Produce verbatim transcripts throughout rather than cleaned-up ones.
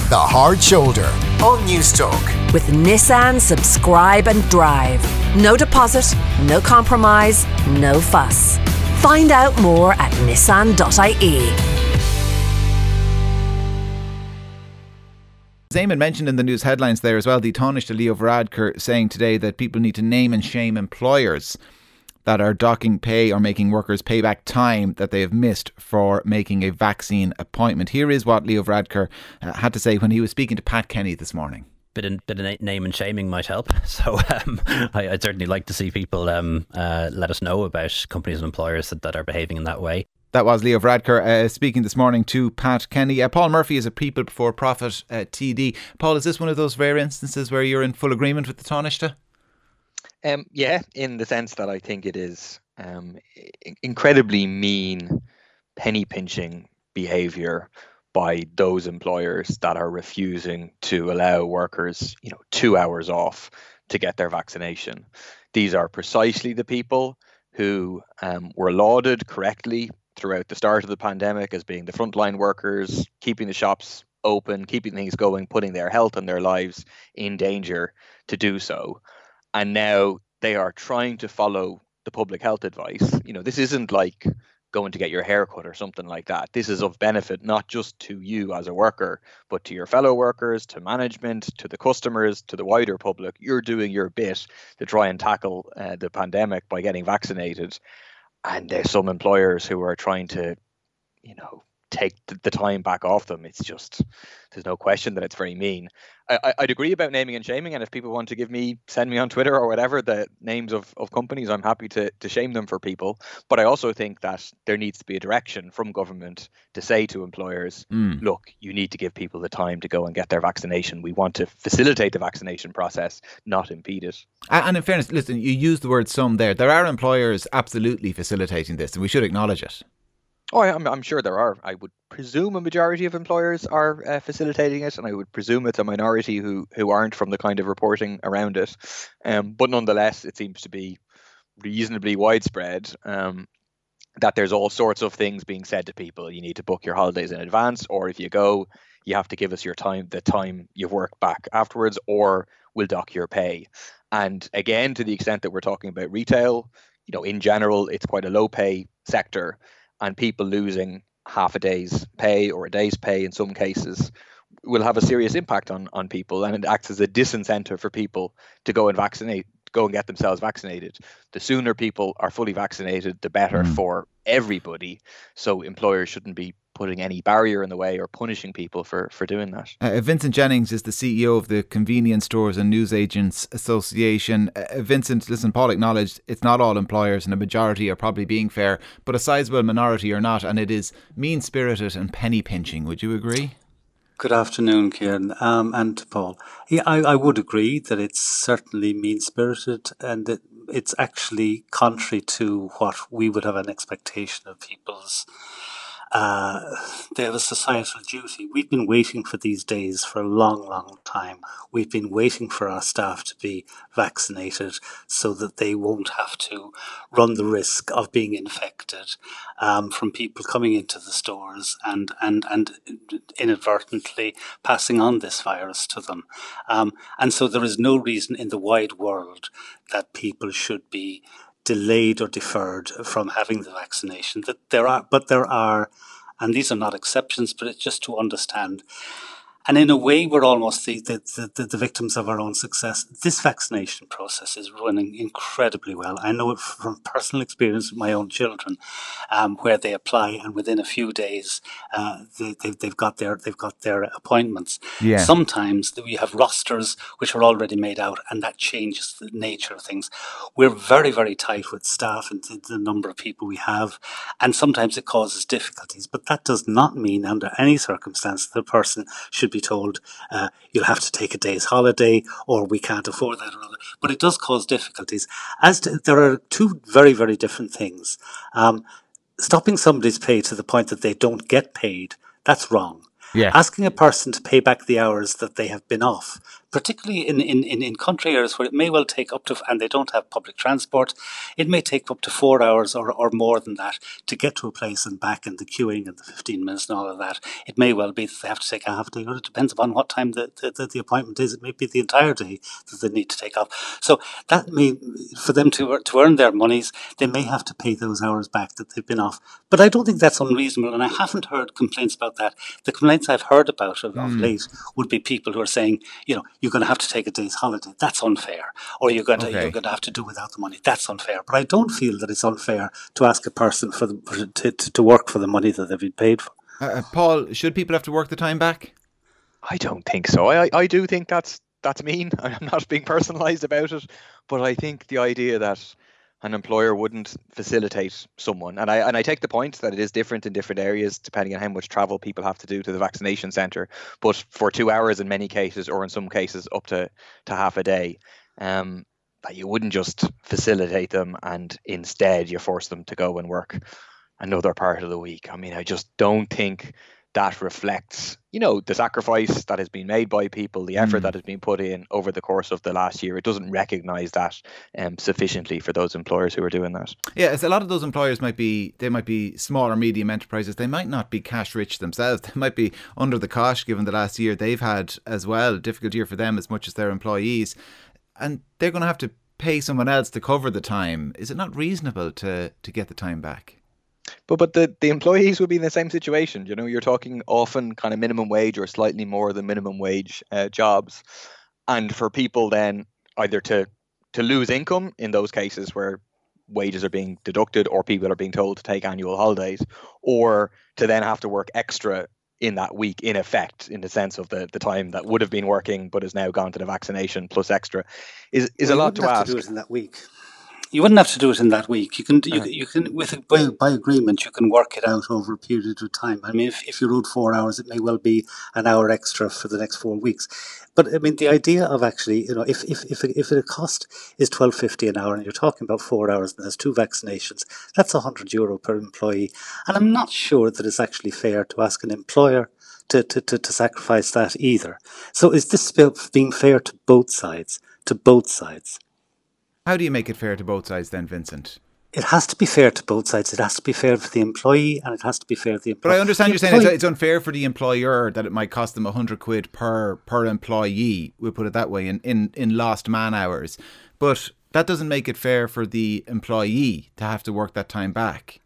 The Hard Shoulder on Newstalk. With Nissan Subscribe and Drive. No deposit, no compromise, no fuss. Find out more at nissan dot I E. As Eamon mentioned in the news headlines there as well, the Taoiseach Leo Varadkar saying today that people need to name and shame employers that are docking pay or making workers pay back time that they have missed for making a vaccine appointment. Here is what Leo Varadkar uh, had to say when he was speaking to Pat Kenny this morning. Bit of, bit of name and shaming might help. So um, I, I'd certainly like to see people um, uh, let us know about companies and employers that, that are behaving in that way. That was Leo Varadkar uh, speaking this morning to Pat Kenny. Uh, Paul Murphy is a People Before Profit uh, T D. Paul, is this one of those rare instances where you're in full agreement with the Taoiseach? Um, yeah, in the sense that I think it is um, incredibly mean, penny pinching behaviour by those employers that are refusing to allow workers, you know, two hours off to get their vaccination. These are precisely the people who um, were lauded correctly throughout the start of the pandemic as being the frontline workers, keeping the shops open, keeping things going, putting their health and their lives in danger to do so. And now they are trying to follow the public health advice. You know, this isn't like going to get your hair cut or something like that. This is of benefit not just to you as a worker, but to your fellow workers, to management, to the customers, to the wider public. You're doing your bit to try and tackle uh, the pandemic by getting vaccinated. And there's some employers who are trying to, you know, take the time back off them. It's just, there's no question that it's very mean. I, I'd agree about naming and shaming, and if people want to give me, send me on Twitter or whatever, the names of, of companies, I'm happy to, to shame them for people. But I also think that there needs to be a direction from government to say to employers, mm. look, you need to give people the time to go and get their vaccination. We want to facilitate the vaccination process, not impede it. And in fairness, listen, you used the word some there. There are employers absolutely facilitating this, and we should acknowledge it. Oh, I'm, I'm sure there are. I would presume a majority of employers are uh, facilitating it, and I would presume it's a minority who who aren't, from the kind of reporting around it. Um, but nonetheless, it seems to be reasonably widespread um, that there's all sorts of things being said to people. You need to book your holidays in advance, or if you go, you have to give us your time, the time you've worked back afterwards, or we'll dock your pay. And again, to the extent that we're talking about retail, you know, in general, it's quite a low pay sector. And people losing half a day's pay or a day's pay in some cases will have a serious impact on, on people, and it acts as a disincentive for people to go and vaccinate, go and get themselves vaccinated. The sooner people are fully vaccinated, the better mm. for everybody. So employers shouldn't be putting any barrier in the way or punishing people for, for doing that. Uh, Vincent Jennings is the C E O of the Convenience Stores and Newsagents Association. Uh, Vincent, listen, Paul acknowledged it's not all employers, and a majority are probably being fair, but a sizable minority are not, and it is mean-spirited and penny pinching. Would you agree? Good afternoon, Kieran, um, and Paul. Yeah, I, I would agree that it's certainly mean-spirited, and that it's actually contrary to what we would have an expectation of people's Uh, they have a societal duty. We've been waiting for these days for a long, long time. We've been waiting for our staff to be vaccinated so that they won't have to run the risk of being infected um, from people coming into the stores and, and, and inadvertently passing on this virus to them. Um, and so there is no reason in the wide world that people should be delayed or deferred from having the vaccination. That there are, but there are, and these are not exceptions, but it's just to understand. And in a way, we're almost the, the, the, the victims of our own success. This vaccination process is running incredibly well. I know it from personal experience with my own children, um, where they apply and within a few days, uh, they, they've, they've got their they've got their appointments. Yeah. Sometimes we have rosters which are already made out, and that changes the nature of things. We're very, very tight with staff and the, the number of people we have, and sometimes it causes difficulties. But that does not mean, under any circumstance, the person should be told uh, you'll have to take a day's holiday, or we can't afford that or other. But it does cause difficulties. As to, there are two very, very different things. Um, stopping somebody's pay to the point that they don't get paid, that's wrong. Yeah. Asking a person to pay back the hours that they have been off, particularly in, in, in, in country areas where it may well take up to, and they don't have public transport, it may take up to four hours or, or more than that to get to a place and back, and the queuing and the fifteen minutes and all of that. It may well be that they have to take a half day, or it depends upon what time the, the, the appointment is. It may be the entire day that they need to take off. So that may, for them to, to earn their monies, they may have to pay those hours back that they've been off. But I don't think that's unreasonable, and I haven't heard complaints about that. The complaints I've heard about of, mm. of late would be people who are saying, you know, you're going to have to take a day's holiday. That's unfair. Or you're going to okay. you're going to have to do without the money. That's unfair. But I don't feel that it's unfair to ask a person for the, to, to to work for the money that they've been paid for. Uh, Paul, should people have to work the time back? I don't think so. I I do think that's that's mean. I'm not being personalised about it, but I think the idea that an employer wouldn't facilitate someone, and I and I take the point that it is different in different areas depending on how much travel people have to do to the vaccination centre, but for two hours in many cases, or in some cases up to, to half a day, um, that you wouldn't just facilitate them and instead you force them to go and work another part of the week. I mean, I just don't think that reflects, you know, the sacrifice that has been made by people, the effort mm. that has been put in over the course of the last year. It doesn't recognise that um, sufficiently for those employers who are doing that. Yeah, it's a lot of those employers might be, they might be small or medium enterprises. They might not be cash rich themselves. They might be under the cosh given the last year they've had as well. A difficult year for them as much as their employees. And they're going to have to pay someone else to cover the time. Is it not reasonable to, to get the time back? But but the, the employees would be in the same situation. You know, you're talking often kind of minimum wage or slightly more than minimum wage uh, jobs. And for people then either to to lose income in those cases where wages are being deducted or people are being told to take annual holidays, or to then have to work extra in that week, in effect, in the sense of the, the time that would have been working but has now gone to the vaccination plus extra, is is well, a lot to ask. To do it in that week. You wouldn't have to do it in that week. You can, you, uh-huh. you can, with by, by agreement, you can work it out over a period of time. I mean, if, if you rode four hours, it may well be an hour extra for the next four weeks. But I mean, the idea of actually, you know, if if if if the cost is twelve fifty an hour, and you're talking about four hours, and there's two vaccinations, that's a hundred euro per employee. And I'm not sure that it's actually fair to ask an employer to to to, to sacrifice that either. So is this being fair to both sides? To both sides. How do you make it fair to both sides then, Vincent? It has to be fair to both sides. It has to be fair for the employee and it has to be fair to the employer. But I understand you're saying it's, it's unfair for the employer that it might cost them one hundred quid per per employee, we'll put it that way, in, in, in lost man hours. But that doesn't make it fair for the employee to have to work that time back.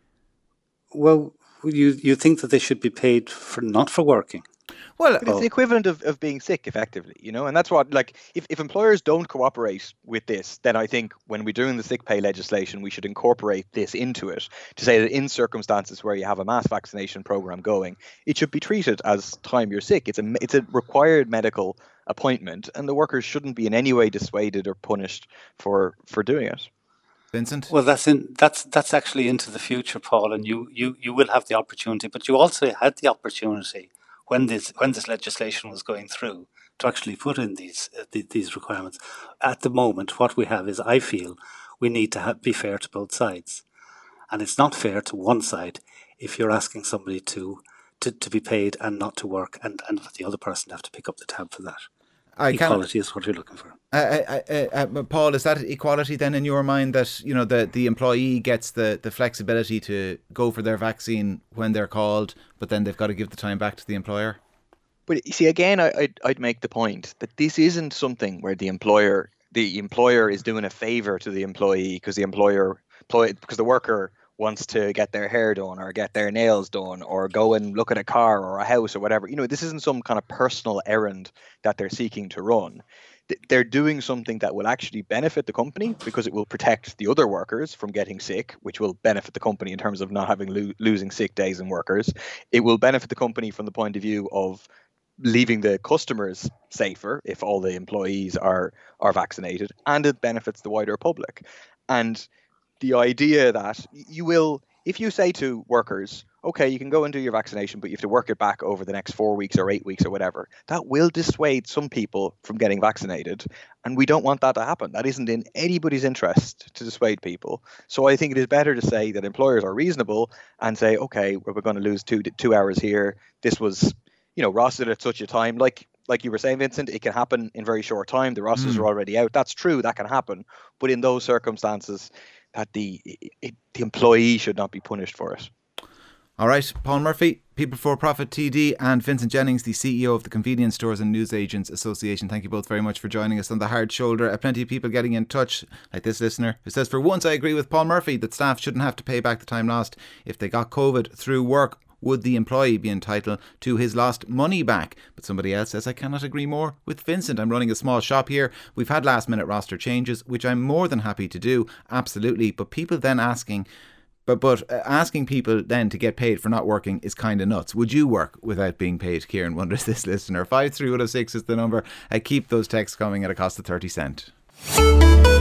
Well, you you think that they should be paid for not for working? Well, but it's the equivalent of, of being sick, effectively, you know, and that's what, like, if, if employers don't cooperate with this, then I think when we're doing the sick pay legislation, we should incorporate this into it to say that in circumstances where you have a mass vaccination program going, it should be treated as time you're sick. It's a, it's a required medical appointment, and the workers shouldn't be in any way dissuaded or punished for, for doing it. Vincent? Well, that's in that's that's actually into the future, Paul, and you, you, you will have the opportunity, but you also had the opportunity when this when this legislation was going through to actually put in these uh, these requirements. At the moment, what we have is, I feel, we need to have, be fair to both sides, and it's not fair to one side if you're asking somebody to to, to be paid and not to work, and, and for the other person to have to pick up the tab for that. I equality is what you're looking for. Uh, uh, uh, uh, Paul, is that equality then in your mind, that, you know, the, the employee gets the, the flexibility to go for their vaccine when they're called, but then they've got to give the time back to the employer? But you see, again, I, I'd, I'd make the point that this isn't something where the employer the employer is doing a favour to the employee because the employer employ, because the worker wants to get their hair done or get their nails done or go and look at a car or a house or whatever. You know, this isn't some kind of personal errand that they're seeking to run. They're doing something that will actually benefit the company because it will protect the other workers from getting sick, which will benefit the company in terms of not having lo- losing sick days and workers. It will benefit the company from the point of view of leaving the customers safer if all the employees are are vaccinated, and it benefits the wider public. And the idea that you will, if you say to workers, okay, you can go and do your vaccination, but you have to work it back over the next four weeks or eight weeks or whatever, that will dissuade some people from getting vaccinated. And we don't want that to happen. That isn't in anybody's interest to dissuade people. So I think it is better to say that employers are reasonable and say, okay, we're going to lose two two hours here. This was, you know, rostered at such a time, like like you were saying, Vincent, it can happen in very short time. The rosters Mm. are already out. That's true. That can happen. But in those circumstances, that the it, the employee should not be punished for it. All right, Paul Murphy, People for Profit T D, and Vincent Jennings, the C E O of the Convenience Stores and Newsagents Association. Thank you both very much for joining us on The Hard Shoulder. Uh, plenty of people getting in touch, like this listener who says, for once I agree with Paul Murphy that staff shouldn't have to pay back the time lost. If they got COVID through work, would the employee be entitled to his lost money back? But somebody else says, I cannot agree more with Vincent. I'm running a small shop here. We've had last minute roster changes, which I'm more than happy to do. Absolutely. But people then asking... But but uh, asking people then to get paid for not working is kind of nuts. Would you work without being paid? Kieran wonders, this listener. five three one oh six is the number. Uh, keep those texts coming at a cost of thirty cent.